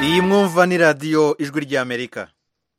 iyi mwumva ni radiyo ijwi ry'Amerika.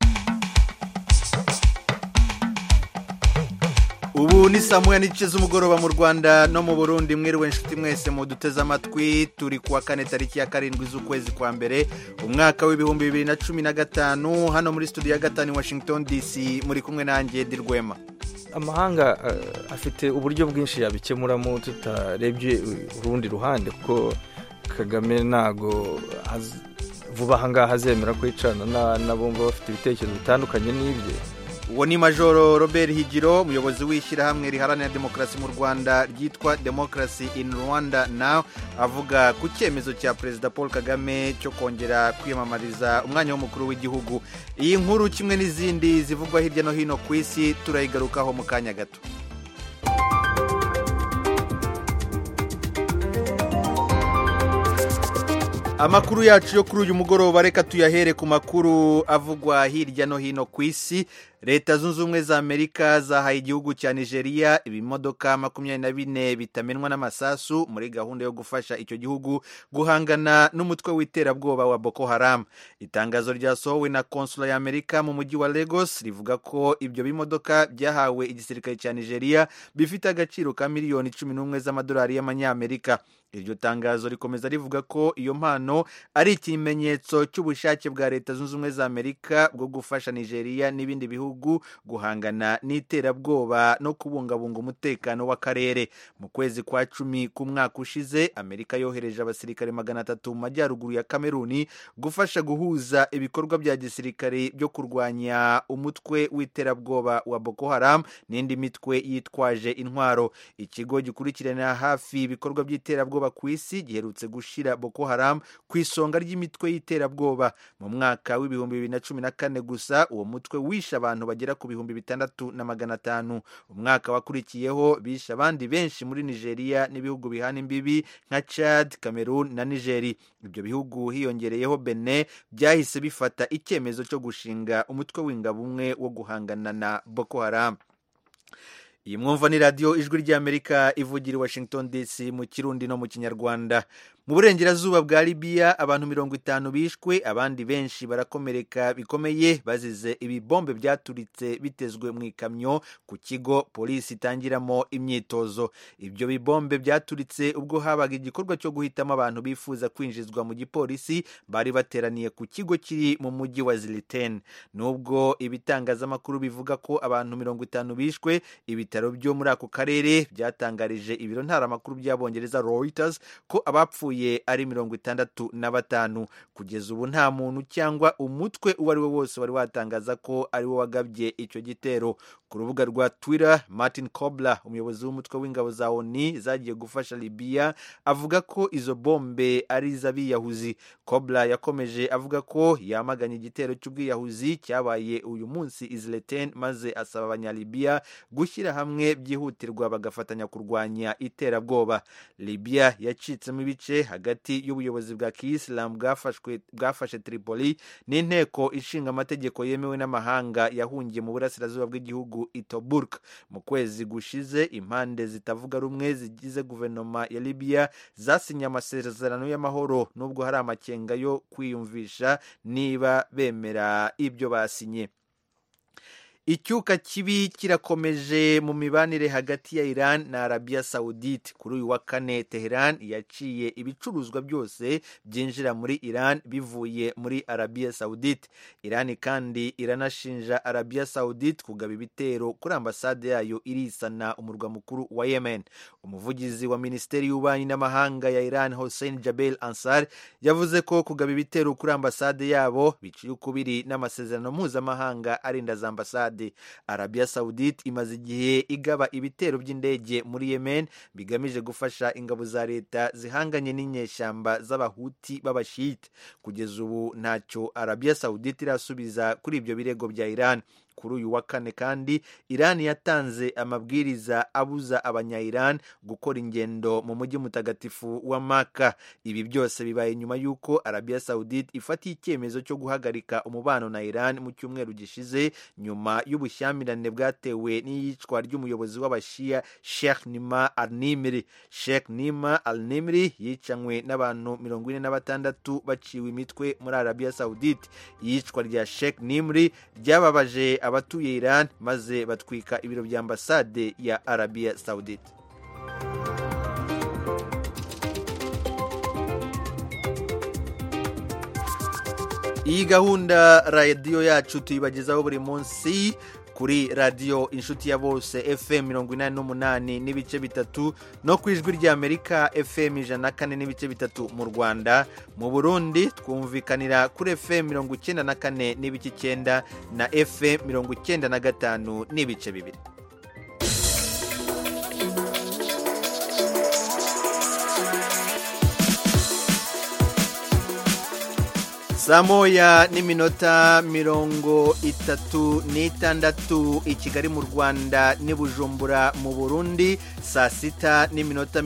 Ubu ni saa moya n'igice z'umugoroba mu Rwanda no mu Burundi. Mwiriwe inshuti mwese muduteze amatwi. Turi kuwa kane tariki ya 7 z'ukwezi kwa mbere umwaka w'ibihumbi 2015 hano muri studio ya gatanu Washington DC. Muri kumwe nanjye Dirwema. Amahanga afite uburyo bwinshi yabikemuramo tutarebye urundi ruhande, kuko Kagame nago vuba hangaha azemera kwicana nabumva bafite ibitekerezo bitandukanye n'ibye. Uwo ni Majoro Robert Higiro, umuyobozi w'ishyirahamwe riharanira demokarasi mu Rwanda ryitwa Democracy in Rwanda Now, avuga ku cyemezo cya Perezida Paul Kagame cyo kongera kwiyamamariza umwanya w'umukuru w'igihugu. Iyi nkuru kimwe n'izindi zivugwa hirya no hino ku isi turayigarukaho mu kanya gato. Amakuru yacu yo kuri uyu mugoroba reka tuyahere ku makuru avugwa hirya no hino ku isi. Leta zunze ubumwe za Amerika zahaye igihugu cya Nigeria ibimodoka 24 bitamenwa n'amasasu muri gahunda yo gufasha icyo gihugu guhangana n'umutwe w'iterabwoba wa Boko Haram. Itangazo ryasohowe na konsula ya Amerika mu mujyi wa Lagos rivuga ko ibyo bimodoka byahawe igisirikare cya Nigeria bifite agaciro ka miliyoni 11 z'amadolari y'amanyamerika. Iryo tangazo rikomeza rivuga ko iyo mpano ari ikimenyetso cy'ubushake bwa Leta zunze ubumwe za Amerika bwo gufasha Nigeria n'ibindi bihugu guhangana n'iterabwoba no kubungabunga umutekano w'akarere. Mu kwezi kwa 10 k'umwaka ushize, Amerika yohereje abasirikare 300 mu majyaruguru ya Cameroon gufasha guhuza ibikorwa bya gisirikare byo kurwanya umutwe w'iterabwoba wa Boko Haram n'indi mitwe yitwaje intwaro. Ikigo gikurikirana hafi ibikorwa by'iterabwoba ku isi giherutse gushira Boko Haram ku isonga ry'imitwe y'iterabwoba. Mu mwaka w'ibihumbi 2014 gusa uwo mutwe wishe abantu bagera ku 6,500. Umwaka wakurikiyeho bishe abandi benshi muri Nigeria n'ibihugu bihana imbibi nka Chad, Cameroon na Nigeria. Ibyo bihugu hiyongereyeho Benin byahise bifata icyemezo cyo gushinga umutwe w'ingabo umwe wo guhangana na Boko Haram. Iyi mwumva ni radiyo ijwi ry'Amerika ivugira i Washington DC mu Kirundi no mu Kinyarwanda. Mu burengerazuba bwa Libya abantu 50 bishwe, abandi benshi barakomereka bikomeye bazize ibibombe byaturitse bitezwe mu ikamyo ku kigo polisi itangiramo imyitozo. Ibyo bibombe byaturitse ubwo habaga igikorwa cyo guhitamo abantu bifuza kwinjizwa mu gipolisi bari bateraniye ku kigo kiri mu mujyi wa Zliten. Nubwo ibitangazamakuru bivuga ko abantu 50 bishwe, ibitaro byo muri ako karere byatangarije ibiro ntaramakuru by'Abongereza Reuters ko abapfuye ari 65. Kugeza ubu nta muntu cyangwa umutwe uwo ari we wose wari watangaza ko ari wo wagabye icyo gitero. Ku rubuga rwa Twitter, Martin Kobler, umuyobozi w'umutwe w'ingabo za ONU zagiye gufasha Libya, avuga ko izo bombe ari iz'abiyahuzi. Kobler yakomeje avuga ko yamaganye igitero cy'ubwiyahuzi cyabaye uyu munsi Zliten, maze asaba abanyalibya gushyira hamwe byihutirwa bagafatanya kurwanya iterabwoba. Libya yacitsemo ibice hagati y'ubuyobozi bwa Kiyisilamu bwafashe Tripoli n'inteko ishinga amategeko yemewe n'amahanga yahungiye mu burasirazuba bw'igihugu Tobruk. Mu kwezi gushize, impande zitavuga rumwe zigize guverinoma ya Libya zasinye amasezerano y'amahoro, nubwo hari amakenga yo kwiyumvisha niba bemera ibyo basinye. Icyuka kibi kirakomeje mu mibanire hagati ya Iran na Arabia Saudite. Kuri uyu wa kane, Tehran yaciye ibicuruzwa byose byinjira muri Iran bivuye muri Arabia Saudite. Iran kandi iranashinja Arabia Saudite kugaba ibitero kuri ambasade yayo irisana umurwa mukuru wa Yemen. Umuvugizi wa Minisiteri y'Ububanyi n'Amahanga ya Iran, Hossein Jabel Ansar, yavuze ko kugaba ibitero kuri ambasade yabo biciye ukubiri n'amasezerano mpuzamahanga arinda za ambasade. Arabia Saudite imaze igihe igaba ibitero by'indege muri Yemen bigamije gufasha ingabo za leta zihanganye n'inyeshyamba z'abahuti b'abashite. Kugeza ubu ntacyo Arabia Saudite irasubiza kuri ibyo birego bya Iran. kuri uyu wa kane kandi Iran yatanze amabwiriza abuza abanya-Iran gukora ingendo mu mujyi mutagatifu wa Maka. Ibi byose bibaye nyuma y'uko Arabia Saudite ifatiye icyemezo cyo guhagarika umubano na Iran mu cyumweru gishize nyuma y'ubushyamirane bwatewe n'iyicwa ry'umuyobozi w'abashia Sheikh Nima al-Nimri. Sheikh Nima al-Nimri yicanywe n'abantu 46 baciwe imitwe muri Arabia Saudite. Iyicwa rya Sheikh Nimri ryababaje abatuye Iran maze batwika ibiro bya ambasade ya Arabia Saudite. Iyi gahunda radio yacu tuyibagezaho buri munsi kuri radio Inshuti ya Bose FM 88 n'ibice bitatu no kwijwi rya Amerika FM 104 n'ibice bitatu mu Rwanda. Mu Burundi twumvikanira kuri FM 94 n'ibice 9 na FM 95 n'ibice bibiri. Saa moya n'iminota 36 i Kigali mu Rwanda n'i Bujumbura mu Burundi, saa 6 n'iminota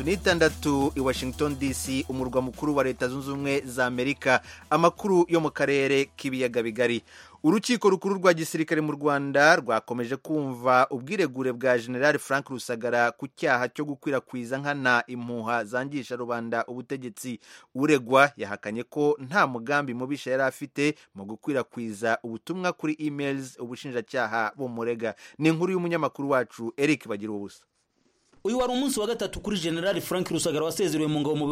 36 i Washington DC umurwa mukuru wa Leta Zunze Ubumwe za Amerika. Amakuru yo mu karere k'ibiyaga bigari. Urukiko rukuru rwa gisirikare mu Rwanda rwakomeje kumva ubwiregure bwa General Frank Rusagara ku cyaha cyo gukwirakwiza nkana impuha zangisha rubanda ubutegetsi. Uregwa yahakanye ko nta mugambi mubisha yari afite mu gukwirakwiza ubutumwa kuri emails ubushinjacyaha bumurega. Ni inkuru y'umunyamakuru wacu Eric Bagirubusa. Uyu wari umunsi wa gatatu kuri General Frank Rusagara wasezerewe mu ngabo mu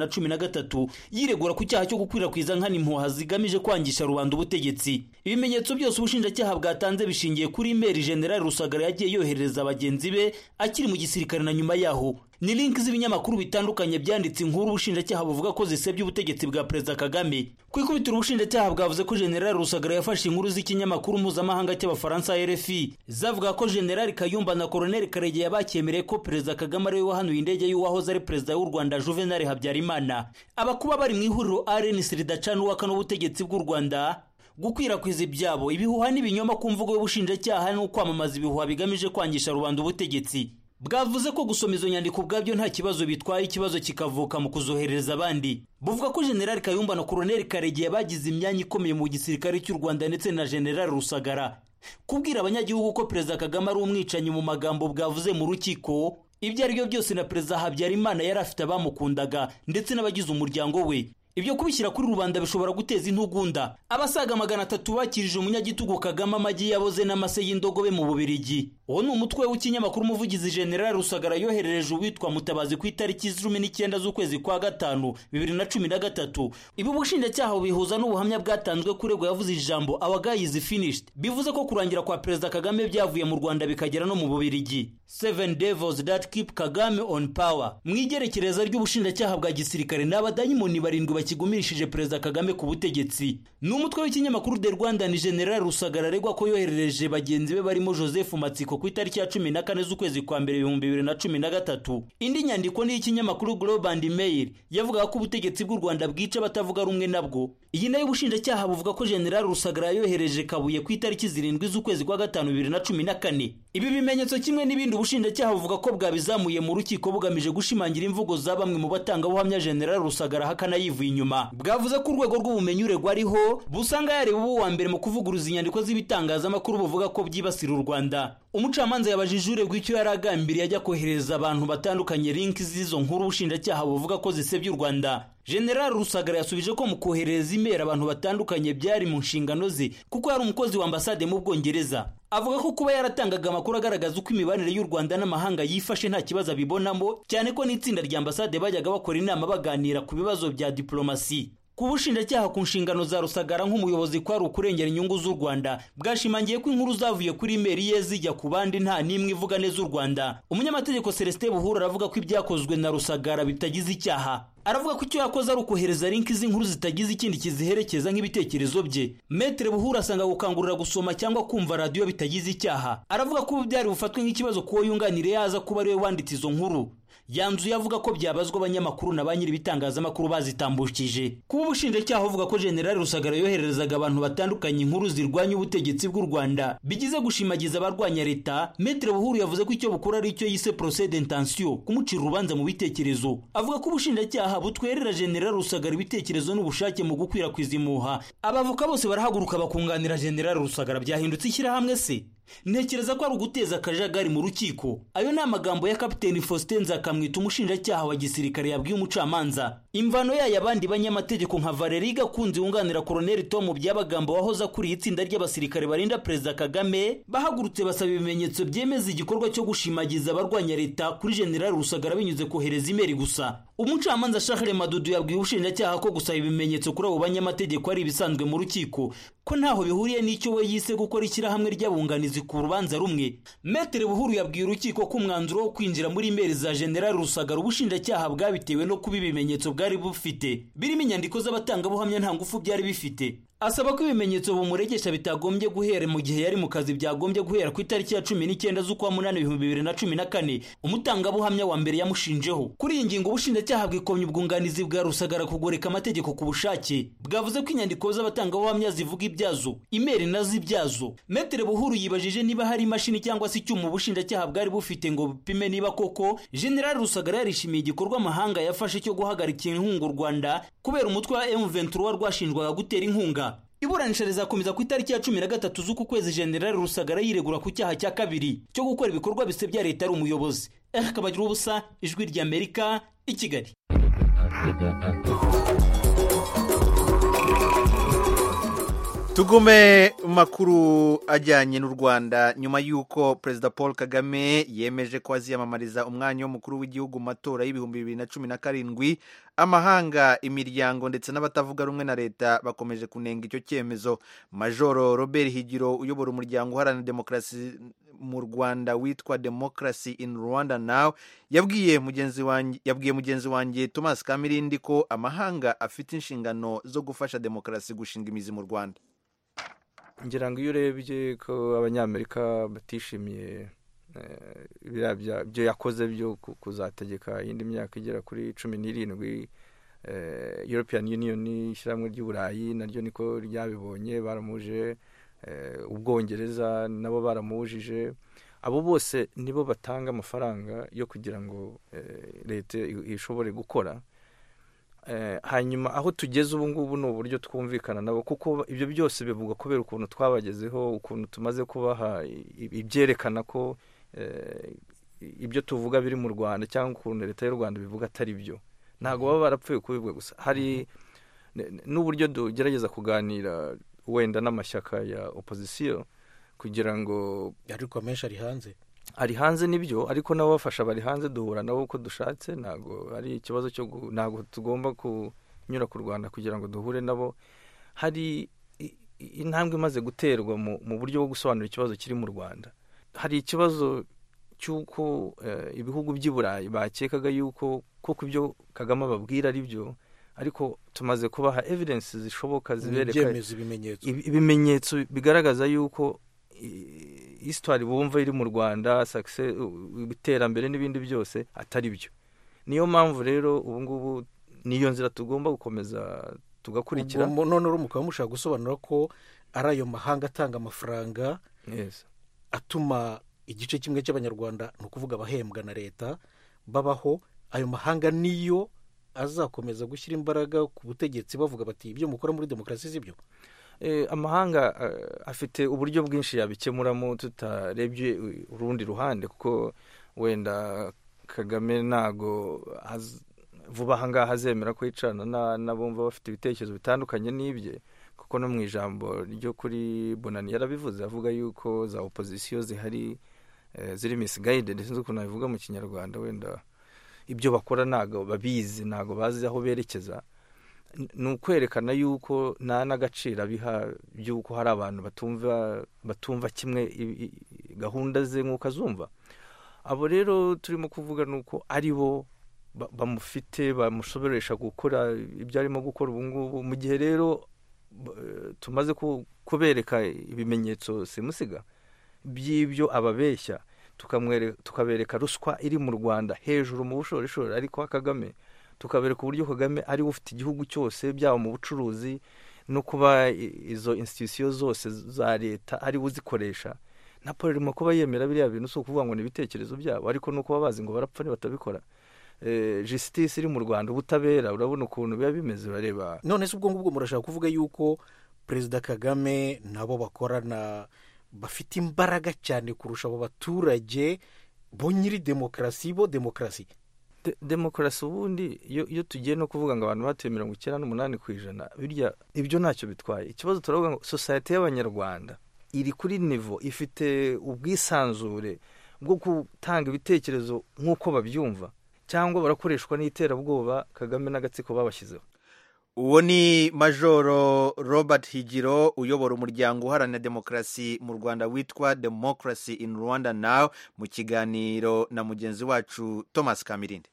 2013 yiregura ku cyaha cyo gukwirakwiza nkana impuha zigamije kwangisha rubanda ubutegetsi. Ibimenyetso byose ubushinjacyaha bwatanze bishingiye kuri email General Rusagara yagiye yohereza abagenzi be akiri mu gisirikare na nyuma yaho. Ni link z'ibinyamakuru bitandukanye byanditse inkuru ubushinjacyaha buvuga ko zisebye ubutegetsi bwa Perezida Kagame. Kwikubitira ubushinjacyaha bwavuze ko General Rusagara yafashe inkuru z'ikinyamakuru mpuzamahanga cy'abafaransa RFI zavuga ko General Kayumba na Colonel Karegeya bakyemereye ko Perezida Kagame ari we wahanuye indege y'uwahoze ari Perezida w'u Rwanda Juvenal Habyarimana. Abakuba bari mu ihuriro RNC ridacana uwaka n'ubutegetsi bw'u Rwanda gukwirakwiza ibyabo ibihuha n'ibinyoma ku mvugo y'ubushinjacyaha no kwamamaza ibihuha bigamije kwangisha rubanda ubutegetsi. Bwavuze ko gusoma izo nyandiko ubwabyo nta kibazo bitwaye, ikibazo kikavuka mu kuzohereza abandi. Buvuga ko General Kayumba na Colonel Karegeya bagize imyanya ikomeye mu gisirikare cy'u Rwanda ndetse na General Rusagara. Kubwira abanyagihugu ko Perezida Kagame ari umwicanyi mu magambo bwavuze mu rukiko, ibyo ari byo byose na Perezida Habyarimana yari afite abamukundaga ndetse n'abagize umuryango we. Ibyo kubishyira kuri rubanda bishobora guteza intugunda. Abasaga 300 bakirije umunyagitugu Kagame amagi yaboze n'amase y'indogobe mu Bubiligi. Uwo ni umutwe w'ikinyamakuru umuvugizi General Rusagara yoherereje uwitwa Mutabazi ku itariki 19 z'ukwezi kwa gatanu 2013. Ibi ubushinjacyaha bihuza n'ubuhamya bwatanzwe kuregwa yavuze ijambo our guy is finished, bivuze ko kurangira kwa Perezida Kagame byavuye mu Rwanda bikagera no mu Bubiligi. 7 devils that keep Kagame on power. Mwigerekereza ry'ubushinjacyaha bwa gisirikare n'abadayimoni barindwi bakigumishije Perezida Kagame ku butegetsi. N'umutwe w'ikinyamakuru The Rwanda ni General Rusagara aregwa ko yoherereje bagenzi be barimo Joseph Matsiko ku itariki ya 14 z'ukwezi kwa mbere 2013. Indi nyandiko ni ikinyamakuru Global Mail yavuga ko ubutegetsi bw'u Rwanda bwica batavuga rumwe nabwo. Iyi nayo ubushinjacyaha buvuga ko General Rusagara yohereje Kabuye ku itariki 7 z'ukwezi kwa gatanu 2014. Ibi bimenyetso kimwe n'ibindi ubushinjacyaha buvuga ko bwabizamuye mu rukiko bugamije gushimangira imvugo za bamwe mu batanga buhamya General Rusagara hakana yivuye inyuma. Bwavuze ko urwego rw'ubumenyi uregwa ariho busanga yareba ubu wa mbere mu kuvuguruza inyandiko z'ibitangazamakuru buvuga ko byibasira u Rwanda. Umucamanza yabajije uregwa icyo yaragambiriye ajya kohereza abantu batandukanye link z'izo nkuru ubushinjacyaha buvuga ko zisebye u Rwanda. General Rusagara yasubije ko mu kohereza email abantu batandukanye byari mu nshingano ze kuko yari umukozi wa ambasade mu Bwongereza. Avuga ko kuba yaratangaga amakuru agaragaza uko imibanire y'u Rwanda n'amahanga yifashe nta kibazo abibonamo, cyane ko n'itsinda rya ambasade bajyaga bakora inama baganira ku bibazo bya diplomasi. Ku bushinjacyaha ku nshingano za Rusagara nk'umuyobozi kwari ukurengera inyungu z'u Rwanda, bwashimangiye ko inkuru zavuye kuri email ye zijya ku bandi nta nimwe ivuga neza u Rwanda. Umunyamategeko Celestin Buhuru aravuga ko ibyakozwe na Rusagara bitagize icyaha. Aravuga ko icyo yakoze ari ukohereza link z'inkuru zitagize ikindi kiziherekeza nk'ibitekerezo bye. Maître Buhuru asanga gukangurira gusoma cyangwa kumva radio bitagize icyaha. Aravuga ko byari bufatwe nk'ikibazo kuwo yunganire yaza kuba ari we wanditse izo nkuru. yanzuye avuga ko byabazwa abanyamakuru na ba nyiri ibitangazamakuru bazitambukije. Kuba ubushinjacyaha avuga ko General Rusagara yohererezaga abantu batandukanye inkuru zirwanya ubutegetsi bw'u Rwanda bigize gushimagiza abarwanya leta, Maître Buhuru yavuze ko icyo bukora ari icyo yise procès d'intention, kumucira urubanza mu bitekerezo. Avuga ko ubushinjacyaha butwerera General Rusagara ibitekerezo n'ubushake mu gukwirakwiza impuha. Abavoka bose barahaguruka bakunganira General Rusagara. Byahindutse ishyirahamwe se? Ntekereza ko ari uguteza akajagari mu rukiko. Ayo ni amagambo ya Kapiteni Faustin Nzakamwita, umushinjacyaha wa gisirikare, yabwiye umucamanza. Imvano yayo abandi banyamategeko nka Valerie Gakunzi wunganira Colonel Tom Byabagamba wahoze akuriye itsinda ry'abasirikare barinda Perezida Kagame, bahagurutse basaba ibimenyetso byemeza igikorwa cyo gushimagiza abarwanya leta kuri General Rusagara binyuze kohereza imeri gusa. Umucamanza Charles Madudu yabwiye ubushinjacyaha ko gusaba ibimenyetso kuri abo banyamategeko ari ibisanzwe mu rukiko, ko ntaho bihuriye n'icyo we yise gukora ishyirahamwe ry'abunganizi ku rubanza rumwe. Maître Buhuru yabwiye urukiko ko umwanzuro wo kwinjira muri imeri za General Rusagara ubushinjacyaha bwabitewe no kuba ibimenyetso bwari bufite birimo inyandiko z'abatangabuhamya nta ngufu byari bifite. Asaba ko ibimenyetso bumuregesha bitagombye guhera mu gihe yari mu kazi, byagombye guhera ku itariki ya 19 z'ukwa 8/2014 umutangabuhamya wa mbere yamushinjeho. Kuri iyi ngingo ubushinjacyaha bwikomye ubwunganizi bwa Rusagara kugoreka amategeko ku bushake. Bwavuze ko inyandiko z'abatangabuhamya zivuga ibyazo, imeri nazo ibyazo. Maître Buhuru yibajije niba hari imashini cyangwa se icyuma ubushinjacyaha bwari bufite ngo bupime niba koko General Rusagara yarishimiye igikorwa amahanga yafashe cyo guhagarika inkunga u Rwanda kubera umutwe wa M23 rwashinjwaga gutera inkunga. Iburanisha rizakomeza ku itariki ya 13 z'uku kwezi. General Rusagara yiregura ku cyaha cya kabiri cyo gukora ibikorwa bisebya leta ari umuyobozi. Kabagira ubusa, Ijwi ry'Amerika, i Kigali. Tugume makuru ajyanye n'u Rwanda. Nyuma y'uko Perezida Paul Kagame yemeje ko aziyamamariza umwanya w'umukuru w'igihugu mu matora y'ibihumbi 2017, amahanga, imiryango ndetse n'abatavuga rumwe na leta bakomeje kunenga icyo cyemezo. Majoro Robert Higiro uyobora umuryango uharanira demokarasi mu Rwanda witwa Democracy in Rwanda Now yabwiye mugenzi wanjye Thomas Kamirindi ko amahanga afite inshingano zo gufasha demokarasi gushinga imizi mu Rwanda. Ngira ngo iyo urebye ko abanyamerika batishimiye byo yakoze byo kuzategeka indi myaka igera kuri 17, European Union ishyirahamwe ry'Uburayi naryo niko ryabibonye, baramuje, Ubwongereza nabo baramujije. Abo bose nibo batanga amafaranga yo kugira ngo leta ishobore gukora. Hanyuma aho tugeze ubu ngubu ni uburyo twumvikana nabo, kuko ibyo byose bivuga kubera ukuntu twabagezeho, ukuntu tumaze kubaha ibyerekana ko ibyo tuvuga biri mu Rwanda cyangwa ukuntu leta y'u Rwanda bivuga atari byo. Ntago baba barapfuye kubivuga gusa, hari n'uburyo tugerageza kuganira wenda n'amashyaka ya opposition kugira ngo ariko menshi ari hanze nibyo, ariko nabo bafasha bari hanze, duhura nabo uko dushatse. Ntago ari ikibazo cyo ntago tugomba kunyura ku Rwanda kugira ngo duhure nabo. Hari intambwe imaze guterwa mu buryo bwo gusobanura ikibazo kiri mu Rwanda. Hari ikibazo cy'uko ibihugu by'i Burayi bakekaga yuko koko ibyo Kagame babwira ari byo, ariko tumaze kubaha evidence zishoboka zibereka ibimenyetso bigaragaza yuko histoire bumva iri mu Rwanda, success, iterambere n'ibindi byose atari byo. Niyo mpamvu rero ubu ngubu niyo nzira tugomba gukomeza tugakurikira. None mukaba mushaka gusobanura ko ari ayo mahanga atanga amafaranga, yes, atuma igice kimwe cy'abanyarwanda ni ukuvuga abahembwa na leta babaho. Ayo mahanga niyo azakomeza gushyira imbaraga ku butegetsi bavuga bati ibyo mukora muri demokarasi sibyo. Amahanga afite uburyo bwinshi yabikemuramo tutarebye urundi ruhande, kuko wenda Kagame ntago vuba aha ngaha azemera ko yicarana n'abumva bafite ibitekerezo bitandukanye n'ibye, kuko no mu ijambo ryo kuri Bonani yarabivuze, avuga yuko za opposition zihari ziri misguided, sinzi ukuntu nabivuga mu Kinyarwanda, wenda ibyo bakora ntago babizi, ntago bazi aho berekeza. Ni ukwerekana yuko nta n'agaciro abiha by'uko hari abantu batumva kimwe gahunda ze nk'uko azumva. Abo rero turimo kuvuga nuko ari bo bamufite, bamushoboresha gukora ibyo arimo gukora ubu ngubu. Mu gihe rero tumaze kubereka ibimenyetso simusiga by'ibyo ababeshya, tukabereka ruswa iri mu Rwanda hejuru mu bushorishori ariko wa Kagame, tukabereka uburyo Kagame ari ufite igihugu cyose byaba mu bucuruzi no kuba izo institution zose za leta ari uzikoresha. Napoli irimo kuba yemera biriya bintu si ukuvuga ngo ni ibitekerezo byabo, ariko no kuba bazi ngo barapfa batabikora. Justice iri mu Rwanda, ubutabera, urabona ukuntu biba bimeze bareba. None se ubwo ngubwo murashaka kuvuga yuko Perezida Kagame nabo bakorana, bafite imbaraga cyane kurusha abo baturage bo nyiri demokarasi demokarasi ubundi iyo tugiye no kuvuga ngo abantu batuye 98% birya ibyo ntacyo bitwaye. Ikibazo turavuga ngo societe y'abanyarwanda iri kuri niveau, ifite ubwisanzure bwo gutanga ibitekerezo nk'uko babyumva, cyangwa barakoreshwa n'iterabwoba Kagame n'agatsiko babashyizeho. Uwo ni Majoro Robert Higiro uyobora umuryango uharanira demokarasi mu Rwanda witwa Democracy in Rwanda Now, mu kiganiro na mugenzi wacu Thomas Kamirinde.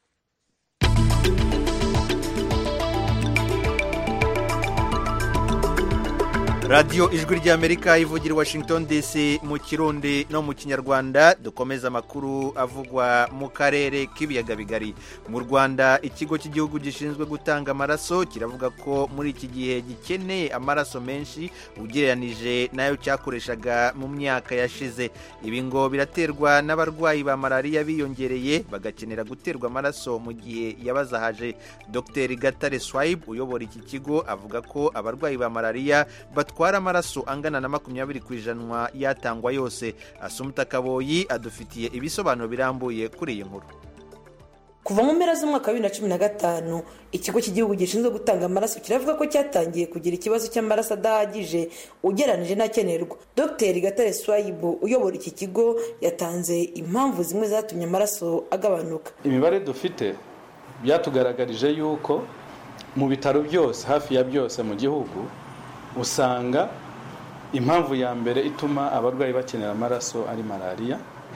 Radio Ijwi ry'Amerika ivugira Washington DC mu Kirundi no mu Kinyarwanda. Dukomeza amakuru avugwa mu karere k'ibiyaga bigari. Mu Rwanda ikigo cy'igihugu gishinzwe gutanga amaraso kiravuga ko muri iki gihe gikeneye amaraso menshi ugereranije nayo cyakoreshaga mu myaka yashize. Ibi ngo biraterwa n'abarwayi ba malaria biyongereye bagakenera guterwa amaraso mu gihe yabazahaje. Dr. Gatare Swaib uyobora iki kigo avuga ko abarwayi ba malaria batwara amaraso angana na 20% yatangwa yose. Asumta Kaboyi adufitiye ibisobanuro birambuye kuri iyi nkuru. Kuva mu mpera z'umwaka wa 2015 ikigo cy'igihugu gishinzwe gutanga amaraso kiravuga ko cyatangiye kugira ikibazo cy'amaraso adahagije ugereranije n'akenerwa. Dr. Gatare Swayibu uyobora iki kigo yatanze impamvu zimwe zatumye amaraso agabanuka. Imibare dufite byatugaragarije yuko mu bitaro byose hafi ya byose mu gihugu usanga impamvu ya mbere ituma abarwayi bakenera amaraso ari malaria,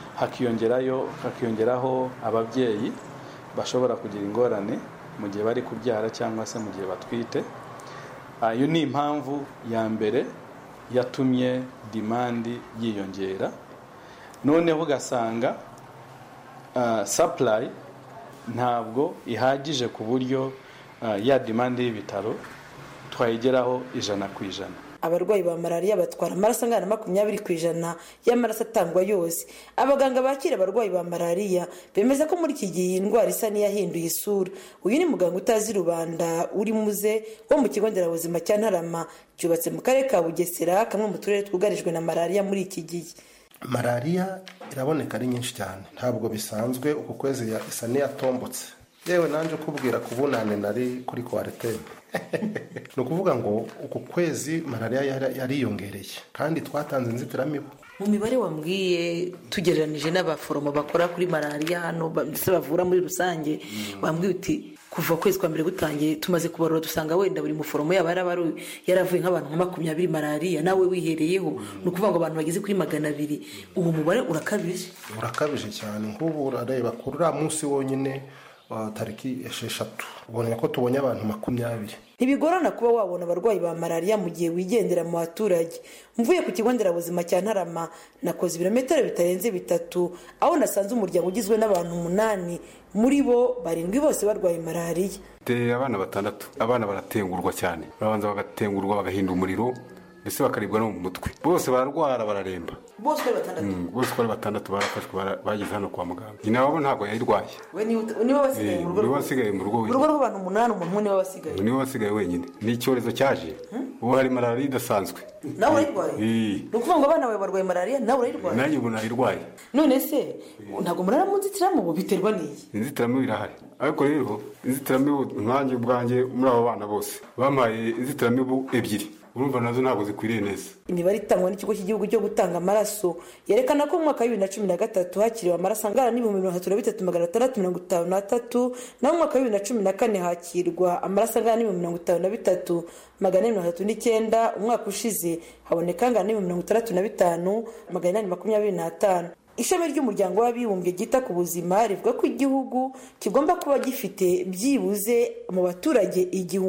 hakiyongeraho ababyeyi bashobora kugira ingorane mu gihe bari kubyara cyangwa se mu gihe batwite. Iyo ni impamvu ya mbere yatumye demand yiyongera. Noneho ugasanga supply ntabwo ihagije ku buryo ya demand y'ibitaro twayigeraho 100%. Abarwayi ba malaria batwara amaraso angana na 20% y'amaraso atangwa yose. Abaganga bakira abarwayi ba malaria bemeza ko muri iki gihe indwara isa n'iyahinduye isura. Uyu ni muganga utazi rubanda uri muze wo mu kigo nderabuzima cya Ntarama cyubatse mu karere ka Bugesera, kamwe mu turere twugarijwe na malaria muri iki gihe. Malaria iraboneka ari nyinshi cyane, ntabwo bisanzwe. Uku kwezi isa n'iyatombotse. Yewe nanje kubwira kubunane nari kuri quarantine. No kuvuga ngo uku kwezi malaria yariyongereye kandi twatanze inzitiramibu. Mu mibare wambwiye tugereranije n'abaforomo bakora kuri malaria hano bavura muri rusange, wambwiye uti kuva kwezi kwa mbere gutangiye tumaze kubarura dusanga wenda buri muforomo yaravuye nk'abantu 20 malaria, nawe wihereyeho no kuvuga ngo abantu bageze kuri 200. Ubu mubare urakabije cyane. Nk'ubu urareba kuri uriya munsi wonyine tariki 6 ubona ko tubonye abantu 20. Ntibigorana kuba wabona abarwayi ba malaria mu gihe wigendera mu baturage. Mvuye ku kigo nderabuzima cya Ntarama nakoze ibirometero bitarenze 3 aho nasanze umuryango ugizwe n'abantu 8, muri bo 7 bose barwaye malaria. Abana 6, abana baratengurwa cyane, babanza bagatengurwa bagahinda umuriro ndetse bakaribwa no mu mutwe. Bose bararwara bararemba. Bose batandatu. Bose kwa batandatu barafashwe bageze hano kwa muganga. Nyina wabo ntabwo yayirwaye. We niwe basigaye mu rugo. Niwe basigaye mu rugo. Urugo rw'abantu 8 umuntu niwe basigaye. Niwe basigaye wenyine. Ni icyorezo cyaje. Ubu hari malaria idasanzwe. Nawe urayirwaye? Nukuvuga ngo abana bawe barwaye malaria nawe urayirwaye? Nanjye ubu nayirwaye. None se ntabwo murara mu nzitiramibu biterwa n'iki? Inzitiramibu irahari. Ariko rero inzitiramibu nanjye ubwanjye muri abo bana bose bampaye inzitiramibu 2. Urumva nazo ntabwo zikwiriye neza. Imibare itangwa n'ikigo cy'igihugu cyo gutanga amaraso yerekana ko mu mwaka wa 2013 hakiriwe amaraso angana n'ibihumbi 33,653, naho mu mwaka wa 2014 hakirwa amaraso angana n'ibihumbi 53,439. Umwaka ushize haboneka angana n'ibihumbi 35,825. ishami ry'umuryango w'abibumbye ryita ku buzima rivuga ko igihugu kigomba kuba gifite byibuze mu baturage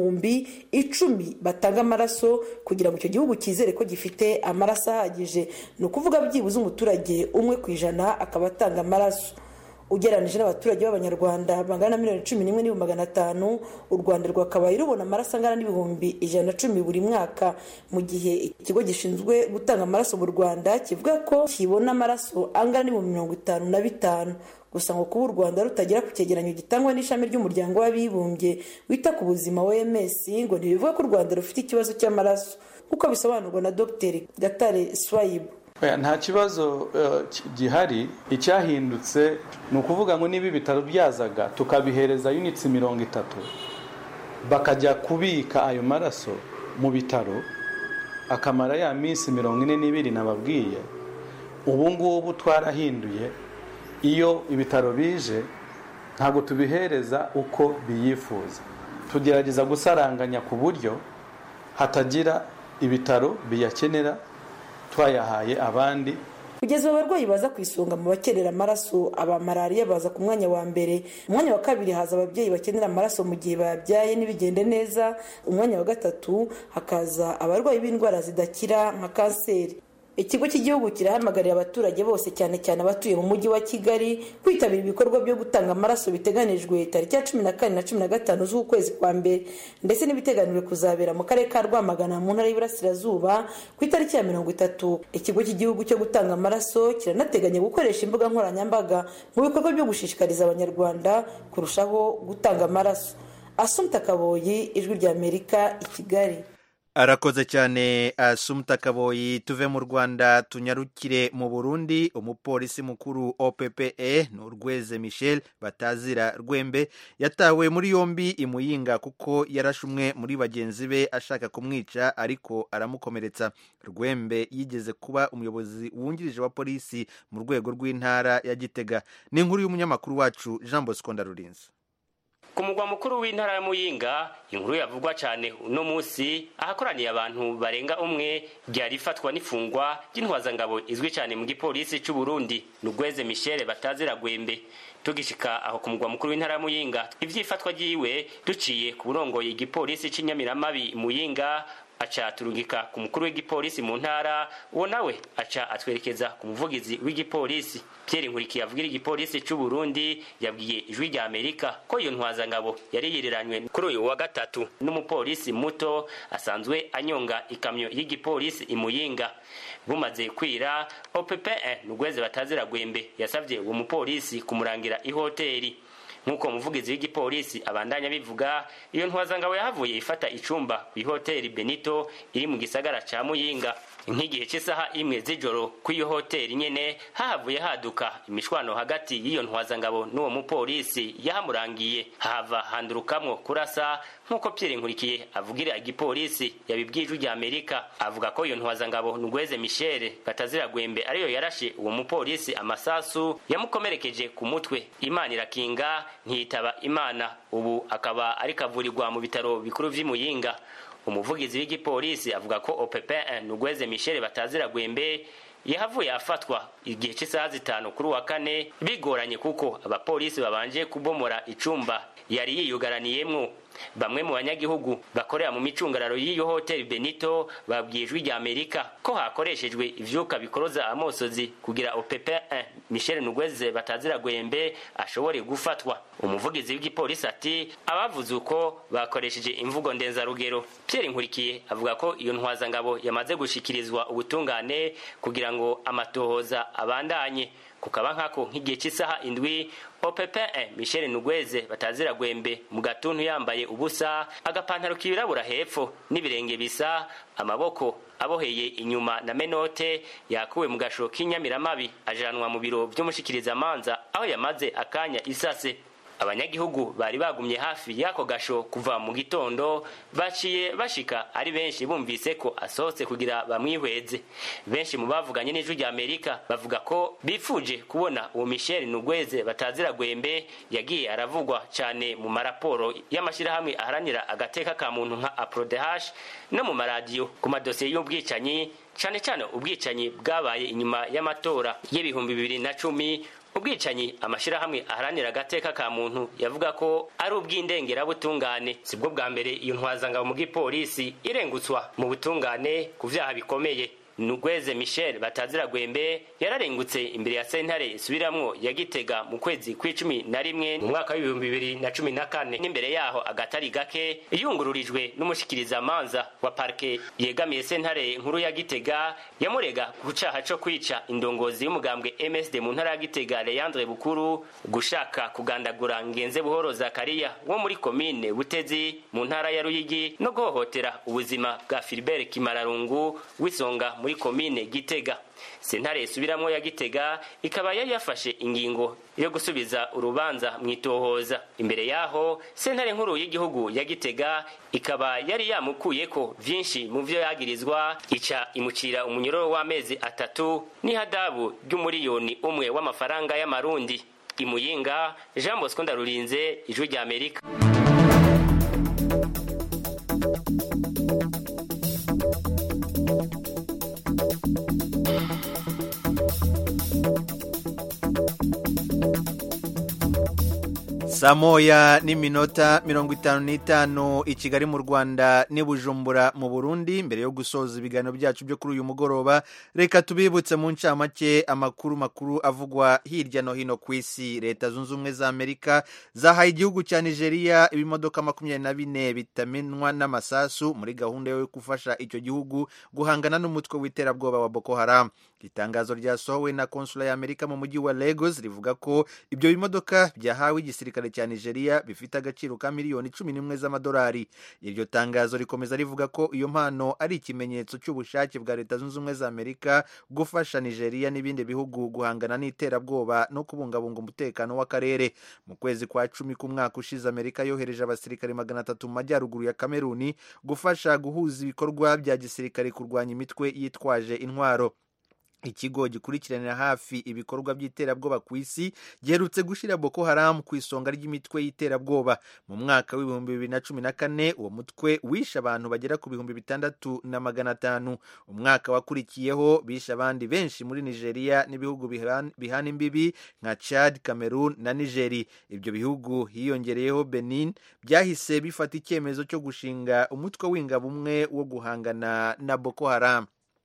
10,000 batanga amaraso kugira ngo icyo gihugu cyizere ko gifite amaraso ahagije. Ni ukuvuga byibuze umuturage 1% akaba atanga amaraso. Ugereranije n'abaturage b'abanyarwanda bangana na 11,500, u Rwanda rwakabaye rubona amaraso angana n'ibihumbi 110 buri mwaka, mu gihe ikigo gishinzwe gutanga amaraso mu Rwanda kivuga ko kibona amaraso angana n'ibihumbi 55. Gusa ngo kuba u Rwanda rutagera ku cyegeranyo gitangwa n'ishami ry'umuryango w'abibumbye wita ku buzima OMS ngo ntibivuga ko u Rwanda rufite ikibazo cy'amaraso, kuko bisobanurwa na Dr Gatare Swayib. Nta kibazo gihari. Icyahindutse ni ukuvuga ngo niba ibitaro byazaga tukabihereza units 30 bakajya kubika ayo maraso mu bitaro akamara ya minsi 42 nababwiye, ubu ngubu twarahinduye. Iyo ibitaro bije ntabwo tubihereza uko biyifuza, tugerageza gusaranganya ku buryo hatagira ibitaro biyakenera twayahaye abandi. Kugeza abarwayi baza ku isonga mu bakenera amaraso, aba malariya baza ku mwanya wa mbere. Umwanya wa kabiri haza ababyeyi bakenera amaraso mu gihe babyaye n'ibigende neza. Umwanya wa gatatu hakaza abarwayi b'indwara zidakira nka kanseri. Ikigo cy'igihugu kirahamagarira abaturage bose cyane cyane abatuye mu mujyi wa Kigali kwitabira ibikorwa byo gutanga amaraso biteganijwe tariki ya 14 na 15 z'ukwezi kwa mbere, ndetse n'ibiteganijwe kuzabera mu karere ka Rwamagana mu ntara y'Iburasirazuba ku itariki ya 30. Ikigo cy'igihugu cyo gutanga amaraso kiranateganya gukoresha imbuga nkoranyambaga mu bikorwa byo gushishikariza abanyarwanda kurushaho gutanga amaraso. Assumpta Kaboyi, Ijwi ry'Amerika, i Kigali. Arakoze cyane Assumpta Kaboyi. Tuve mu Rwanda tunyarukire mu Burundi. Umupolisi mukuru OPPE Nurweze Michel Batazira Rwembe yatawe muri yombi i Muyinga kuko yarashumwe muri bagenzi be ashaka kumwica ariko aramukomeretsa. Rwembe yigeze kuba umuyobozi wungirije wa polisi mu rwego rw'intara ya Gitega. Ni inkuru y'umunyamakuru wacu Jean Bosco Ndarurinze. Ku mugwa mukuru w'intara ya Muyinga, inkuru yavugwa cyane uno munsi ahakoraniye abantu barenga umwe ryari ifatwa n'ifungwa ry'intwazangabo izwi cyane mu gipolisi cy'u Burundi Nurweze Michel Batazira Rwembe. Tugishika aho ku mugwa mukuru w'intara ya Muyinga, ivyifatwa ryiwe duciye ku burongoye igipolisi cy'Inyamiramabi Muyinga, aca turungika ku mukuru w'igipolisi mu ntara, uwo nawe aca atwerekeza ku muvugizi w'igipolisi. Pierre Nkurikiye avugira igipolisi cy'u Burundi yabwiye Ijwi ry'Amerika ko iyo ntwazangabo yari yiriranywe kuri uyu wa gatatu n'umupolisi muto asanzwe anyonga ikamyo y'igipolisi i Muyinga. Bumaze kwira, OPPE Nurweze Batazira Rwembe yasavye uwo mupolisi kumurangira ihoteli. Nkuko umuvugizi w'igipolisi abandanya bivuga, iyo ntwazangabo yahavuye ifata icumba ku hoteli Benito iri mu gisagara ca Muyinga. Nk'igihe cy'isaha 1 z'ijoro ku iyo hoteli nyene hahavuye haduka imishwano hagati y'iyo ntwazangabo n'uwo mupolisi yahamurangiye, hava handurukamwo kurasa. Nkuko Pierre Nkurikiye avugira igipolisi yabibwiye Ijwi ry'Amerika, avuga ko iyo ntwazangabo Nurweze Michel Batazira Rwembe ariyo yarashe uwo mupolisi amasasu yamukomerekeje ku mutwe. Imana irakinga ntiyitaba Imana, ubu akaba ari kavurirwa mu bitaro bikuru vy'i Muyinga. Umuvugizi w'igipolisi avuga ko OPPE Nurweze Michel Batazira Rwembe yahavuye afatwa igihe cy'isaha 5 kuri wa kane bigoranye kuko abapolisi babanje kubomora icumba yari yiyugaraniyemwo. Bamwe mu banyagihugu bakorera mu micungararo y'iyo hoteli Benito babwiye Ijwi ry'Amerika ko hakoreshejwe ivyuka bikoroza amosozi kugira OPPE Michel Nurweze Batazira Rwembe ashobore gufatwa. Umuvugizi w'igipolisi ati abavuze uko bakoresheje imvugo ndenzarugero. Pierre Nkurikiye avuga ko iyo ntwazangabo yamaze gushikirizwa ubutungane kugira ngo amatohoza abandanye. Kukaba nkako nk'igihe cy'isaha 7 OPPE Michel Nurweze Batazira Rwembe mu gatuntu yambaye ubusa, agapantaro kibirabura hepfo n'ibirenge bisa, amaboko aboheye inyuma na menote, yakuwe mu gasho k'Inyamiramabi ajanwa mu biro by'umushikiriza manza aho yamaze akanya isase. abanyagihugu bari bagumye hafi y'ako gasho kuva mu gitondo baciye bashika ari benshi bumvise ko asohotse kugira bamwihweze. Benshi mu bavuganye n'Ijwi rya Amerika bavuga ko bifuje kubona uwo Michel Ntugweze batazira gwembe yagiye aravugwa cyane mu maraporo y'amashirahamwe aharanira agateka ka muntu nka APRODH no mu maradiyo ku madosiye y'ubwicanyi, cyane cyane ubwicanyi bwabaye inyuma y'amatora y'ibihumbi 2010, ubwicanyi amashirahamwe aharanira agateka ka muntu yavuga ko ari ubw'indengera butungane. Sibwo bwa mbere iyo ntwazangabo mu gipolisi irengutswa mu butungane ku vyaha bikomeye. Ntugweze Michel batazira gwembe yararengutse imbere ya sentare isubiramwo ya Gitega mu kwezi kwa11 mu mwaka w'2014. n'imbere yaho agatari gake yungururijwe n'umushikiriza manza wa parke yegamiye sentare nkuru ya Gitega yamurega ku caha co kwica indongozi y'umugambwe MSD mu ntara ya Gitega Leandre Bukuru, gushaka kugandagura Ngenze Buhoro Zakaria wo muri komine Butezi mu ntara ya Ruyigi no guhohotera ubuzima bwa Philbert Kimararungu wisonga muri komine Gitega. Sentare isubiramwo ya Gitega ikaba yari yafashe ingingo yo gusubiza urubanza mwitohoza. Imbere yaho sentare nkuru y'igihugu ya Gitega ikaba yari yamukuyeko vyinshi mu vyo yagirizwa, ica imucira umunyororo w'amezi 3 n'ihadabu ry'umuriyoni umwe w'amafaranga y'amarundi. Imuyinga, Jean Bosco Ndarurinze, Ijwi rya Amerika. Samoya n'iminota 55 i Kigali mu Rwanda ni Bujumbura mu Burundi. Mbere yo gusoza ibiganiro byacu byo kuri uyu mugoroba, reka tubibutse mu ncamake amakuru makuru avugwa hirya no hino ku isi. Leta zunze ubumwe za Amerika zahaye igihugu cya Nigeria ibimodoka 24 bitamenwa n'amasasu muri gahunda yo gufasha icyo gihugu guhangana n'umutwe w'iterabwoba wa Boko Haram. Itangazo ryasohowe na konsula ya Amerika mu mujyi wa Lagos rivuga ko ibyo bimodoka byahawe igisirikare cya Nigeria bifite agaciro ka miliyoni 11 z'amadolari. Iryo tangazo rikomeza rivuga ko iyo mpano ari ikimenyetso cy'ubushake bwa Leta zunze ubumwe za Amerika gufasha Nigeria n'ibindi bihugu guhangana n'iterabwoba no kubungabunga umutekano w'akarere. Mu kwezi kwa 10 k'umwaka ushize, Amerika yohereje abasirikare 300 mu majyaruguru ya Kameruni gufasha guhuza ibikorwa bya gisirikare kurwanya imitwe yitwaje intwaro. Ikigo gikurikiranira hafi ibikorwa by'iterabwoba ku isi giherutse gushira Boko Haram ku isonga ry'imitwe y'iterabwoba. Mu mwaka w'2014 uwo mutwe wishe abantu bagera ku 6,500. Umwaka wakurikiyeho bishe abandi benshi muri Nigeria n'ibihugu bihana imbibi nka Chad, Cameroon na Nigeria. Ibyo bihugu hiyongereyeho Benin byahise bifata icyemezo cyo gushinga umutwe w'ingabo umwe wo guhangana na Boko Haram.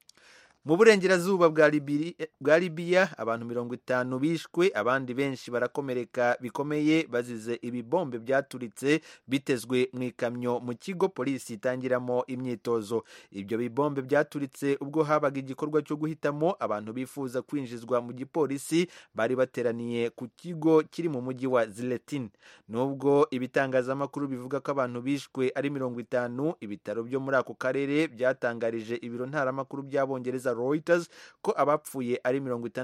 Mu burengerazuba bwa Libya abantu 50 bishwe, abandi benshi barakomereka bikomeye bazize ibibombe byaturitse bitezwe mu ikamyo mu kigo polisi itangiramo imyitozo. Ibyo bibombe byaturitse ubwo habaga igikorwa cyo guhitamo abantu bifuza kwinjizwa mu gipolisi bari bateraniye ku kigo kiri mu mujyi wa Ziletin. Nubwo ibitangazamakuru bivuga ko abantu bishwe ari 50, ibitaro byo muri ako karere byatangarije ibiro ntaramakuru by'Abongereza Reuters ko abapfuye ari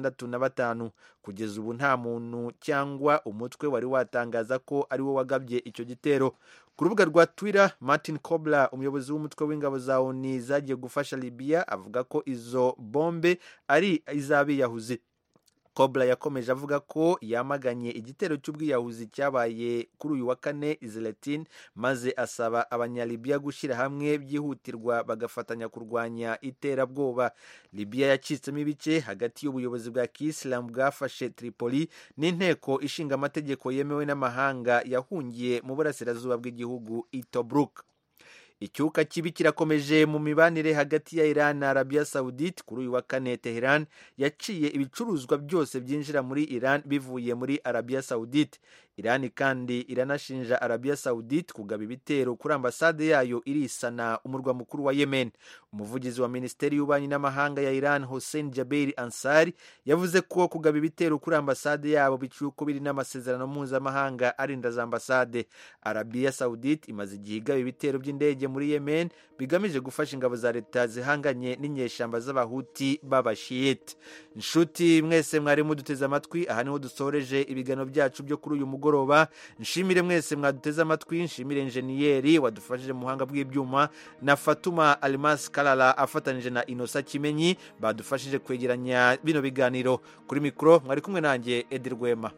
65. Kugeza ubu nta muntu cyangwa umutwe wari watangaza ko ari wo wagabye icyo gitero. Ku rubuga rwa Twitter, Martin Kobler, umuyobozi w'umutwe w'ingabo za ONU zagiye gufasha Libya, avuga ko izo bombe ari iz'abiyahuzi. Kobler yakomeje avuga ko yamaganye igitero cy'ubwiyahuzi cyabaye kuri uyu wa 4 Ziletin, maze asaba abanyalibya gushyira hamwe byihutirwa bagafatanya kurwanya iterabwoba. Libya yacitsemo ibice hagati y'ubuyobozi bwa Kiislamu bwafashe Tripoli n'inteko ishinga amategeko yemewe n'amahanga yahungiye mu burasirazuba bw'igihugu i Tobruk. Icyuka kibi kirakomeje mu mibanire hagati ya Iran na Arabia Saudite. Kuri uyu wa 4 Tehran yaciye ibicuruzwa byose byinjira muri Iran bivuye muri Arabia Saudite. Iran kandi iranashinja Arabia Saudite kugaba ibitero kuri ambasade yayo iri Sana, umurwa mukuru wa Yemen. Umuvugizi wa Minisiteri y'Ububanyi n'Amahanga ya Iran, Hossein Jaberi Ansari, yavuze ko kugaba ibitero kuri ambasade yabo bicuko biri n'amasezerano mpuzamahanga arinda za ambasade. Arabia Saudite imaze igihe igaba ibitero by'indege muri Yemen bigamije gufasha ingabo za leta zihanganye n'inyeshamba z'abahuti b'abashiyite. Nshuti mwese mwari muduteze amatwi, aha niho dusoreje ibiganiro byacu byo kuri uyu mugoroba. mugoroba. Nshimire mwese mwaduteze amatwi, nshimire enjeniyeri wadufashije mu buhanga bw'ibyuma na Fatuma Almas Kalala afatanije na Inosa Kimenyi badufashije kwegeranya bino biganiro. Kuri mikoro mwari kumwe nanjye Edi Rwema.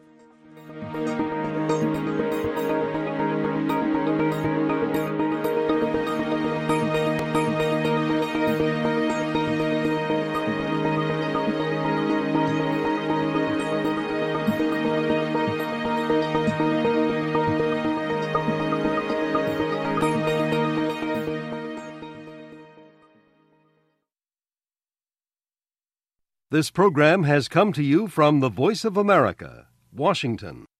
This program has come to you from the Voice of America, Washington.